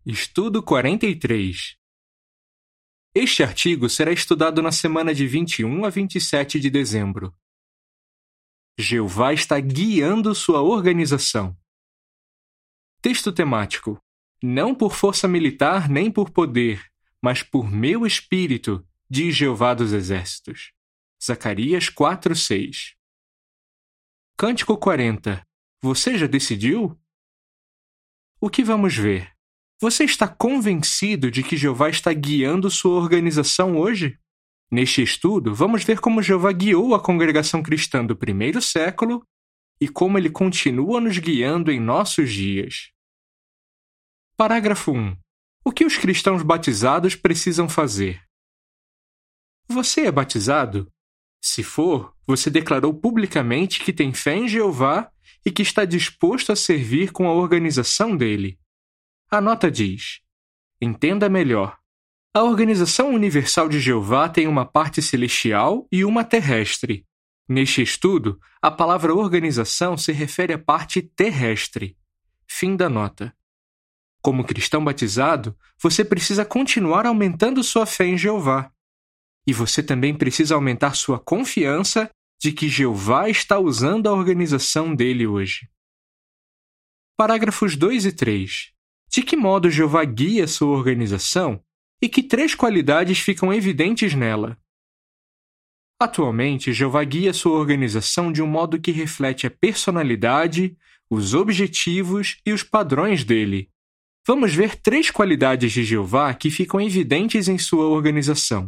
Estudo 43. Este artigo será estudado na semana de 21 a 27 de dezembro. Jeová está guiando sua organização. Texto temático: não por força militar nem por poder, mas por meu espírito, diz Jeová dos Exércitos. Zacarias 4:6. Cântico 40. Você já decidiu? O que vamos ver? Você está convencido de que Jeová está guiando sua organização hoje? Neste estudo, vamos ver como Jeová guiou a congregação cristã do primeiro século e como ele continua nos guiando em nossos dias. Parágrafo 1. O que os cristãos batizados precisam fazer? Você é batizado? Se for, você declarou publicamente que tem fé em Jeová e que está disposto a servir com a organização dele. A nota diz: entenda melhor. A Organização Universal de Jeová tem uma parte celestial e uma terrestre. Neste estudo, a palavra organização se refere à parte terrestre. Fim da nota. Como cristão batizado, você precisa continuar aumentando sua fé em Jeová. E você também precisa aumentar sua confiança de que Jeová está usando a organização dele hoje. Parágrafos 2 e 3. De que modo Jeová guia sua organização e que 3 qualidades ficam evidentes nela? Atualmente, Jeová guia sua organização de um modo que reflete a personalidade, os objetivos e os padrões dele. Vamos ver 3 qualidades de Jeová que ficam evidentes em sua organização.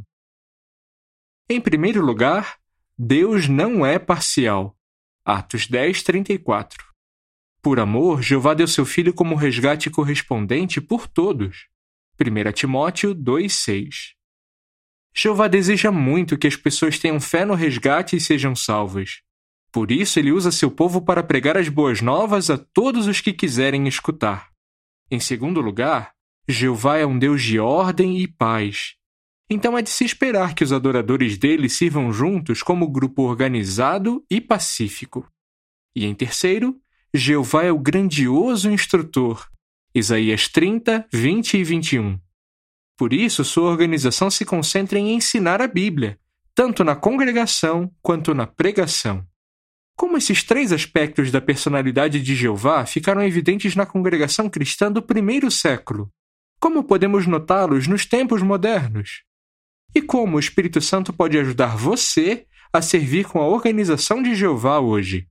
Em primeiro lugar, Deus não é parcial. Atos 10:34. Por amor, Jeová deu seu Filho como resgate correspondente por todos. 1 Timóteo 2:6. Jeová deseja muito que as pessoas tenham fé no resgate e sejam salvas. Por isso, ele usa seu povo para pregar as boas novas a todos os que quiserem escutar. Em segundo lugar, Jeová é um Deus de ordem e paz. Então é de se esperar que os adoradores dele sirvam juntos como grupo organizado e pacífico. E em terceiro, Jeová é o grandioso instrutor. Isaías 30, 20 e 21. Por isso, sua organização se concentra em ensinar a Bíblia, tanto na congregação quanto na pregação. Como esses 3 aspectos da personalidade de Jeová ficaram evidentes na congregação cristã do primeiro século? Como podemos notá-los nos tempos modernos? E como o Espírito Santo pode ajudar você a servir com a organização de Jeová hoje?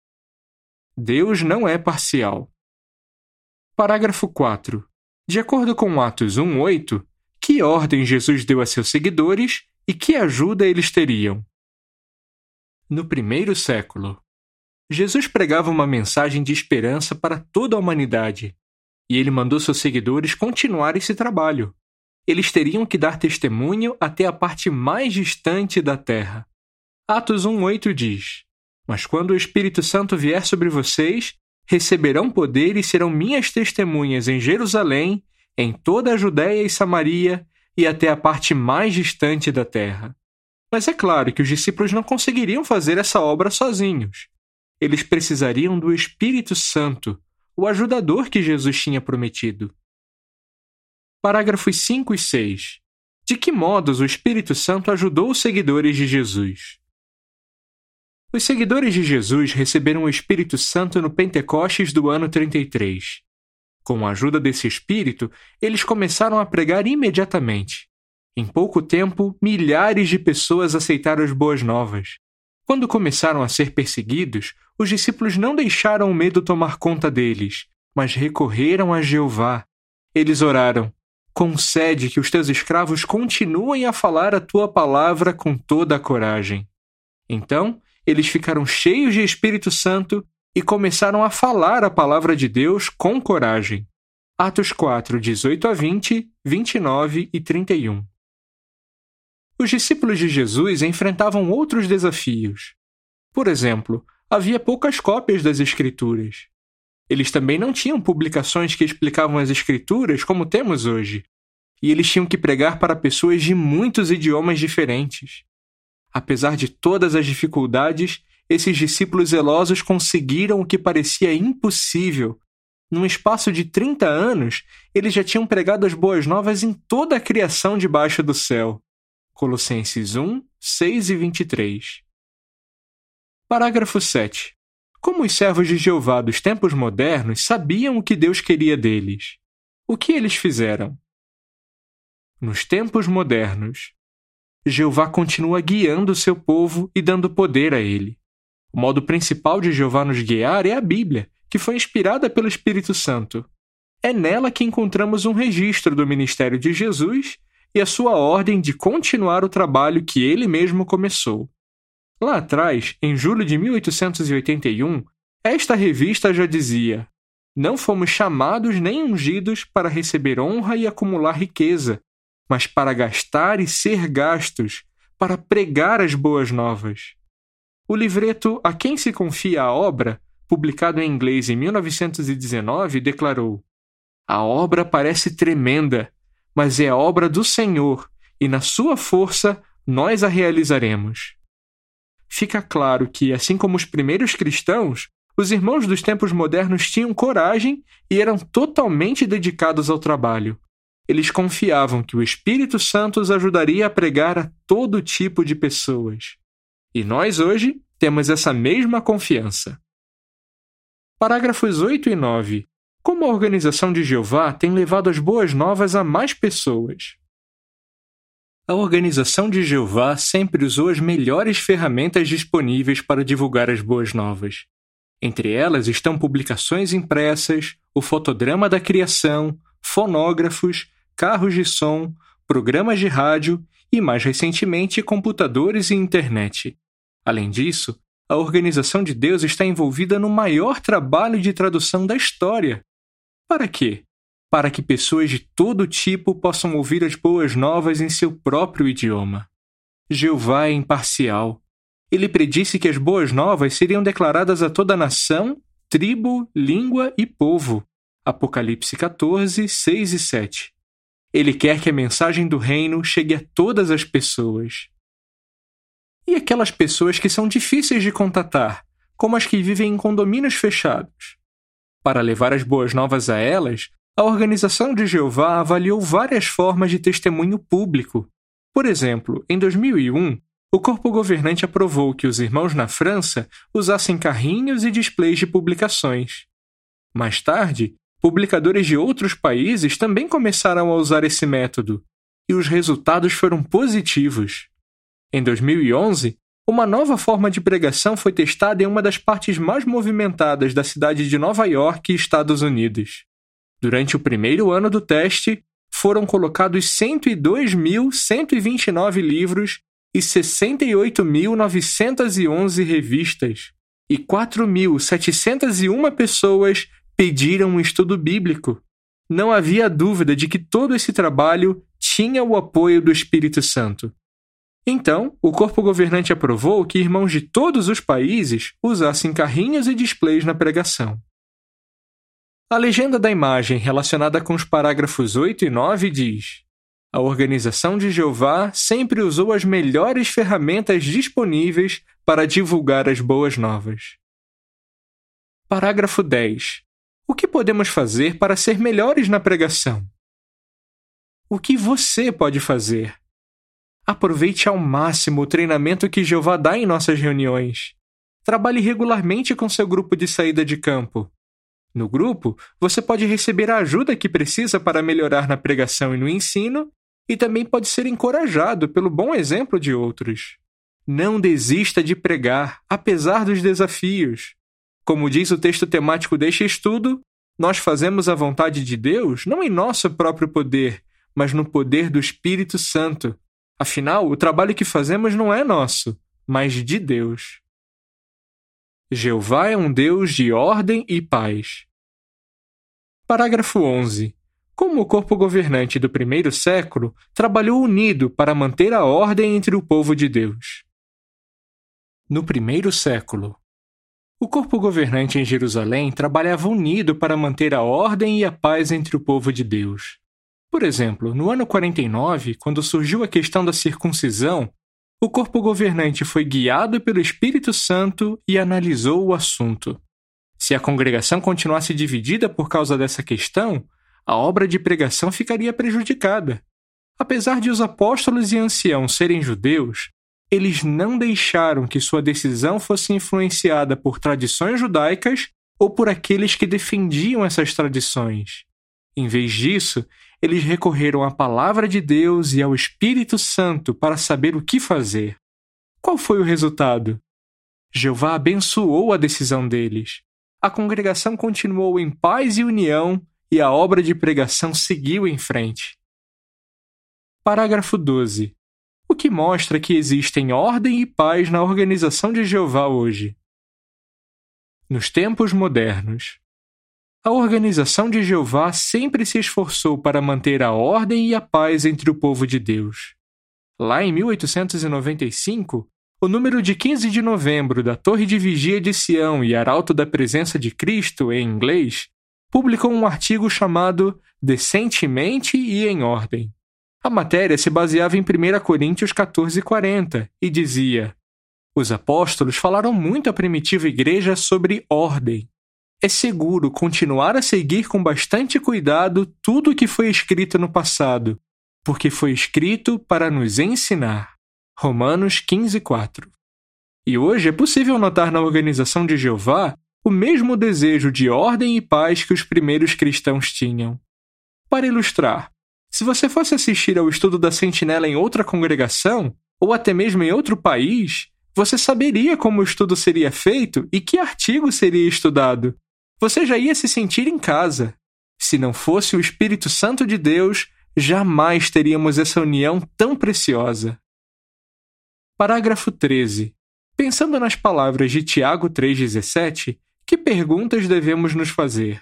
Deus não é parcial. Parágrafo 4. De acordo com Atos 1:8, que ordem Jesus deu a seus seguidores e que ajuda eles teriam? No primeiro século, Jesus pregava uma mensagem de esperança para toda a humanidade, e ele mandou seus seguidores continuar esse trabalho. Eles teriam que dar testemunho até a parte mais distante da terra. Atos 1:8 diz: mas quando o Espírito Santo vier sobre vocês, receberão poder e serão minhas testemunhas em Jerusalém, em toda a Judéia e Samaria e até a parte mais distante da terra. Mas é claro que os discípulos não conseguiriam fazer essa obra sozinhos. Eles precisariam do Espírito Santo, o ajudador que Jesus tinha prometido. Parágrafos 5 e 6. De que modos o Espírito Santo ajudou os seguidores de Jesus? Os seguidores de Jesus receberam o Espírito Santo no Pentecostes do ano 33. Com a ajuda desse Espírito, eles começaram a pregar imediatamente. Em pouco tempo, milhares de pessoas aceitaram as boas novas. Quando começaram a ser perseguidos, os discípulos não deixaram o medo tomar conta deles, mas recorreram a Jeová. Eles oraram: concede que os teus escravos continuem a falar a tua palavra com toda a coragem. Então, eles ficaram cheios de Espírito Santo e começaram a falar a palavra de Deus com coragem. Atos 4, 18 a 20, 29 e 31. Os discípulos de Jesus enfrentavam outros desafios. Por exemplo, havia poucas cópias das Escrituras. Eles também não tinham publicações que explicavam as Escrituras como temos hoje. E eles tinham que pregar para pessoas de muitos idiomas diferentes. Apesar de todas as dificuldades, esses discípulos zelosos conseguiram o que parecia impossível: Num espaço de 30 anos, eles já tinham pregado as boas novas em toda a criação debaixo do céu. Colossenses 1, 6 e 23. Parágrafo 7. Como os servos de Jeová dos tempos modernos sabiam o que Deus queria deles? O que eles fizeram? Nos tempos modernos, Jeová continua guiando o seu povo e dando poder a ele. O modo principal de Jeová nos guiar é a Bíblia, que foi inspirada pelo Espírito Santo. É nela que encontramos um registro do ministério de Jesus e a sua ordem de continuar o trabalho que ele mesmo começou. Lá atrás, em julho de 1881, esta revista já dizia: "Não fomos chamados nem ungidos para receber honra e acumular riqueza, mas para gastar e ser gastos, para pregar as boas novas." O livreto A Quem se Confia a Obra, publicado em inglês em 1919, declarou: "A obra parece tremenda, mas é a obra do Senhor, e na sua força nós a realizaremos." Fica claro que, assim como os primeiros cristãos, os irmãos dos tempos modernos tinham coragem e eram totalmente dedicados ao trabalho. Eles confiavam que o Espírito Santo os ajudaria a pregar a todo tipo de pessoas. E nós hoje temos essa mesma confiança. Parágrafos 8 e 9. Como a Organização de Jeová tem levado as boas novas a mais pessoas? A Organização de Jeová sempre usou as melhores ferramentas disponíveis para divulgar as boas novas. Entre elas estão publicações impressas, o fotodrama da criação, fonógrafos, carros de som, programas de rádio e, mais recentemente, computadores e internet. Além disso, a Organização de Deus está envolvida no maior trabalho de tradução da história. Para quê? Para que pessoas de todo tipo possam ouvir as boas novas em seu próprio idioma. Jeová é imparcial. Ele predisse que as boas novas seriam declaradas a toda nação, tribo, língua e povo. Apocalipse 14, 6 e 7. Ele quer que a mensagem do reino chegue a todas as pessoas. E aquelas pessoas que são difíceis de contatar, como as que vivem em condomínios fechados? Para levar as boas novas a elas, a Organização de Jeová avaliou várias formas de testemunho público. Por exemplo, em 2001, o corpo governante aprovou que os irmãos na França usassem carrinhos e displays de publicações. Mais tarde, publicadores de outros países também começaram a usar esse método, e os resultados foram positivos. Em 2011, uma nova forma de pregação foi testada em uma das partes mais movimentadas da cidade de Nova York, Estados Unidos. Durante o primeiro ano do teste, foram colocados 102.129 livros e 68.911 revistas, e 4.701 pessoas pediram um estudo bíblico. Não havia dúvida de que todo esse trabalho tinha o apoio do Espírito Santo. Então, o corpo governante aprovou que irmãos de todos os países usassem carrinhos e displays na pregação. A legenda da imagem relacionada com os parágrafos 8 e 9 diz: "A Organização de Jeová sempre usou as melhores ferramentas disponíveis para divulgar as boas novas." Parágrafo 10. O que podemos fazer para ser melhores na pregação? O que você pode fazer? Aproveite ao máximo o treinamento que Jeová dá em nossas reuniões. Trabalhe regularmente com seu grupo de saída de campo. No grupo, você pode receber a ajuda que precisa para melhorar na pregação e no ensino, e também pode ser encorajado pelo bom exemplo de outros. Não desista de pregar, apesar dos desafios. Como diz o texto temático deste estudo, nós fazemos a vontade de Deus não em nosso próprio poder, mas no poder do Espírito Santo. Afinal, o trabalho que fazemos não é nosso, mas de Deus. Jeová é um Deus de ordem e paz. Parágrafo 11. Como o corpo governante do primeiro século trabalhou unido para manter a ordem entre o povo de Deus? No primeiro século, o corpo governante em Jerusalém trabalhava unido para manter a ordem e a paz entre o povo de Deus. Por exemplo, no ano 49, quando surgiu a questão da circuncisão, o corpo governante foi guiado pelo Espírito Santo e analisou o assunto. Se a congregação continuasse dividida por causa dessa questão, a obra de pregação ficaria prejudicada. Apesar de os apóstolos e anciãos serem judeus, eles não deixaram que sua decisão fosse influenciada por tradições judaicas ou por aqueles que defendiam essas tradições. Em vez disso, eles recorreram à palavra de Deus e ao Espírito Santo para saber o que fazer. Qual foi o resultado? Jeová abençoou a decisão deles. A congregação continuou em paz e união e a obra de pregação seguiu em frente. Parágrafo 12. O que mostra que existem ordem e paz na organização de Jeová hoje. Nos tempos modernos, a organização de Jeová sempre se esforçou para manter a ordem e a paz entre o povo de Deus. Lá em 1895, o número de 15 de novembro da Torre de Vigia de Sião e Arauto da Presença de Cristo, em inglês, publicou um artigo chamado Decentemente e em Ordem. A matéria se baseava em 1 Coríntios 14:40 e dizia: os apóstolos falaram muito à primitiva igreja sobre ordem. É seguro continuar a seguir com bastante cuidado tudo o que foi escrito no passado, porque foi escrito para nos ensinar. Romanos 15:4. E hoje é possível notar na organização de Jeová o mesmo desejo de ordem e paz que os primeiros cristãos tinham. Para ilustrar, se você fosse assistir ao estudo da Sentinela em outra congregação, ou até mesmo em outro país, você saberia como o estudo seria feito e que artigo seria estudado. Você já ia se sentir em casa. Se não fosse o Espírito Santo de Deus, jamais teríamos essa união tão preciosa. Parágrafo 13. Pensando nas palavras de Tiago 3,17, que perguntas devemos nos fazer?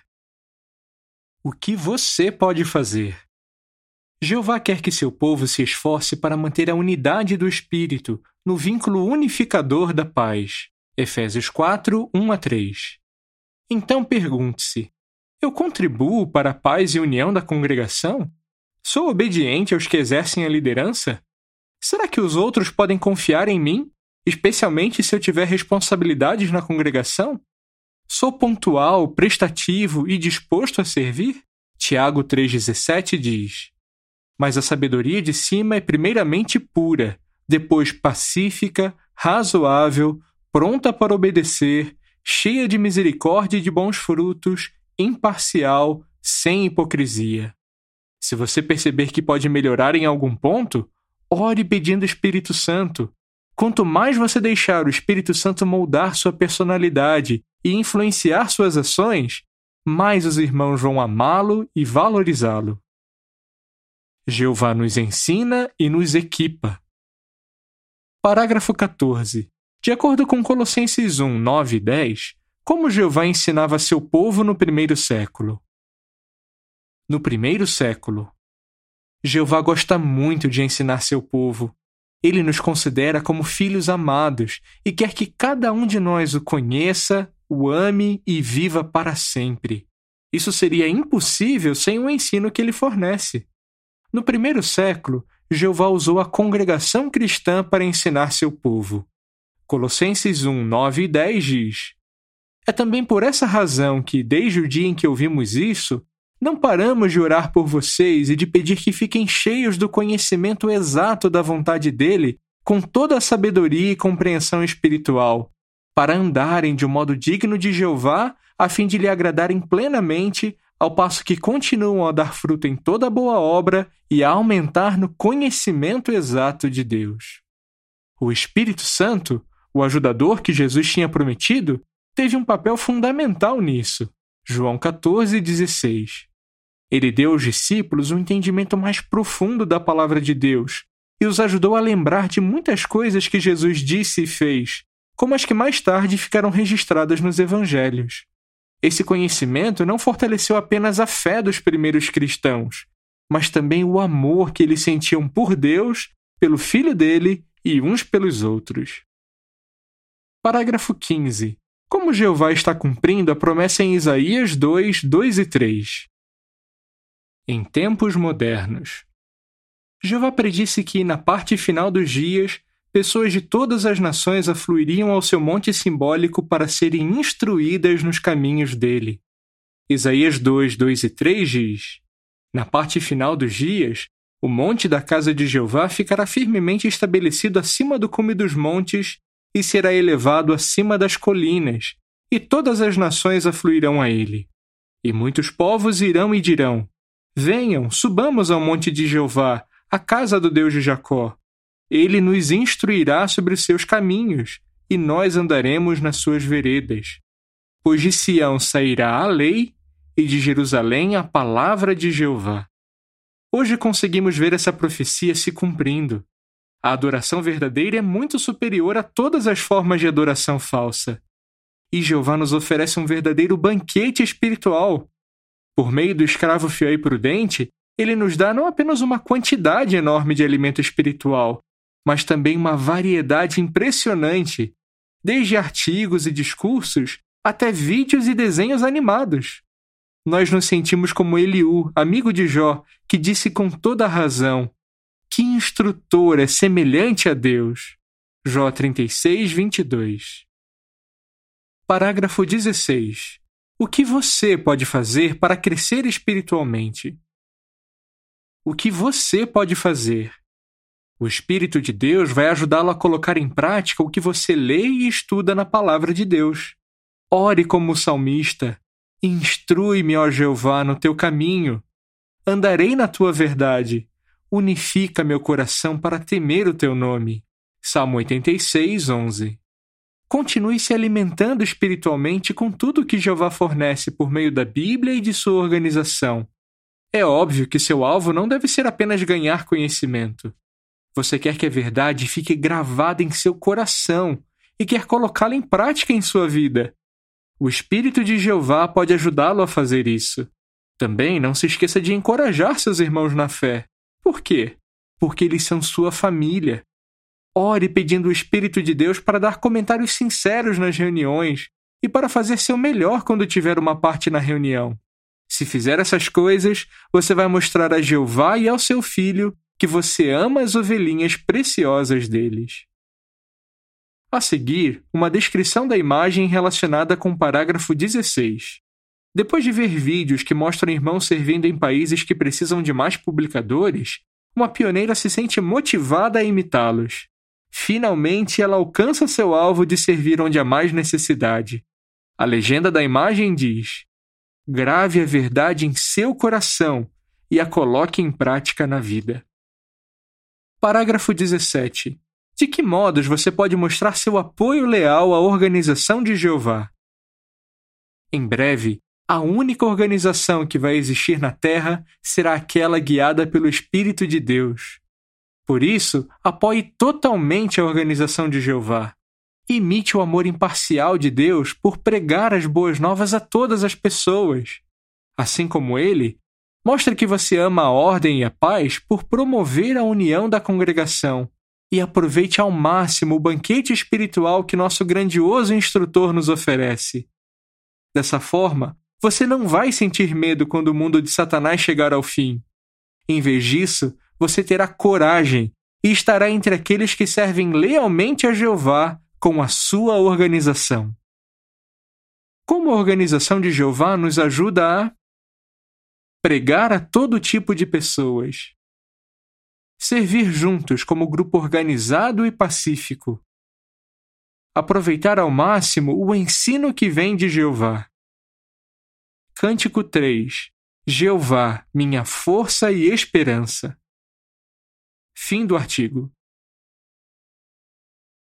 O que você pode fazer? Jeová quer que seu povo se esforce para manter a unidade do Espírito no vínculo unificador da paz. Efésios 4, 1-3. Então pergunte-se: eu contribuo para a paz e união da congregação? Sou obediente aos que exercem a liderança? Será que os outros podem confiar em mim, especialmente se eu tiver responsabilidades na congregação? Sou pontual, prestativo e disposto a servir? Tiago 3,17 diz: mas a sabedoria de cima é primeiramente pura, depois pacífica, razoável, pronta para obedecer, cheia de misericórdia e de bons frutos, imparcial, sem hipocrisia. Se você perceber que pode melhorar em algum ponto, ore pedindo o Espírito Santo. Quanto mais você deixar o Espírito Santo moldar sua personalidade e influenciar suas ações, mais os irmãos vão amá-lo e valorizá-lo. Jeová nos ensina e nos equipa. Parágrafo 14. De acordo com Colossenses 1, 9 e 10, como Jeová ensinava seu povo no primeiro século? No primeiro século, Jeová gosta muito de ensinar seu povo. Ele nos considera como filhos amados e quer que cada um de nós o conheça, o ame e viva para sempre. Isso seria impossível sem o ensino que ele fornece. No primeiro século, Jeová usou a congregação cristã para ensinar seu povo. Colossenses 1, 9 e 10 diz: é também por essa razão que, desde o dia em que ouvimos isso, não paramos de orar por vocês e de pedir que fiquem cheios do conhecimento exato da vontade dele, com toda a sabedoria e compreensão espiritual, para andarem de um modo digno de Jeová, a fim de lhe agradarem plenamente, ao passo que continuam a dar fruto em toda boa obra e a aumentar no conhecimento exato de Deus. O Espírito Santo, o ajudador que Jesus tinha prometido, teve um papel fundamental nisso. João 14,16. Ele deu aos discípulos um entendimento mais profundo da palavra de Deus e os ajudou a lembrar de muitas coisas que Jesus disse e fez, como as que mais tarde ficaram registradas nos evangelhos. Esse conhecimento não fortaleceu apenas a fé dos primeiros cristãos, mas também o amor que eles sentiam por Deus, pelo Filho dele e uns pelos outros. Parágrafo 15. Como Jeová está cumprindo a promessa em Isaías 2, 2 e 3? Em tempos modernos. Jeová predisse que, na parte final dos dias, pessoas de todas as nações afluiriam ao seu monte simbólico para serem instruídas nos caminhos dele. Isaías 2, 2 e 3 diz: Na parte final dos dias, o monte da casa de Jeová ficará firmemente estabelecido acima do cume dos montes e será elevado acima das colinas, e todas as nações afluirão a ele. E muitos povos irão e dirão: Venham, subamos ao monte de Jeová, a casa do Deus de Jacó. Ele nos instruirá sobre os seus caminhos, e nós andaremos nas suas veredas. Pois de Sião sairá a lei, e de Jerusalém a palavra de Jeová. Hoje conseguimos ver essa profecia se cumprindo. A adoração verdadeira é muito superior a todas as formas de adoração falsa. E Jeová nos oferece um verdadeiro banquete espiritual. Por meio do escravo fiel e prudente, ele nos dá não apenas uma quantidade enorme de alimento espiritual, mas também uma variedade impressionante, desde artigos e discursos até vídeos e desenhos animados. Nós nos sentimos como Eliú, amigo de Jó, que disse com toda a razão: Que instrutor é semelhante a Deus? Jó 36, 22. Parágrafo 16. O que você pode fazer para crescer espiritualmente? O que você pode fazer? O Espírito de Deus vai ajudá-lo a colocar em prática o que você lê e estuda na Palavra de Deus. Ore como o salmista: Instrui-me, ó Jeová, no teu caminho. Andarei na tua verdade. Unifica meu coração para temer o teu nome. Salmo 86, 11. Continue se alimentando espiritualmente com tudo que Jeová fornece por meio da Bíblia e de sua organização. É óbvio que seu alvo não deve ser apenas ganhar conhecimento. Você quer que a verdade fique gravada em seu coração e quer colocá-la em prática em sua vida. O Espírito de Jeová pode ajudá-lo a fazer isso. Também não se esqueça de encorajar seus irmãos na fé. Por quê? Porque eles são sua família. Ore pedindo o Espírito de Deus para dar comentários sinceros nas reuniões e para fazer seu melhor quando tiver uma parte na reunião. Se fizer essas coisas, você vai mostrar a Jeová e ao seu filho que você ama as ovelhinhas preciosas deles. A seguir, uma descrição da imagem relacionada com o parágrafo 16. Depois de ver vídeos que mostram irmãos servindo em países que precisam de mais publicadores, uma pioneira se sente motivada a imitá-los. Finalmente, ela alcança seu alvo de servir onde há mais necessidade. A legenda da imagem diz: Grave a verdade em seu coração e a coloque em prática na vida. Parágrafo 17. De que modos você pode mostrar seu apoio leal à organização de Jeová? Em breve, a única organização que vai existir na Terra será aquela guiada pelo Espírito de Deus. Por isso, apoie totalmente a organização de Jeová. Imite o amor imparcial de Deus por pregar as boas novas a todas as pessoas. Assim como ele, mostre que você ama a ordem e a paz por promover a união da congregação. E aproveite ao máximo o banquete espiritual que nosso grandioso instrutor nos oferece. Dessa forma, você não vai sentir medo quando o mundo de Satanás chegar ao fim. Em vez disso, você terá coragem e estará entre aqueles que servem lealmente a Jeová com a sua organização. Como a organização de Jeová nos ajuda a pregar a todo tipo de pessoas, servir juntos como grupo organizado e pacífico, aproveitar ao máximo o ensino que vem de Jeová. Cântico 3. Jeová, minha força e esperança. Fim do artigo.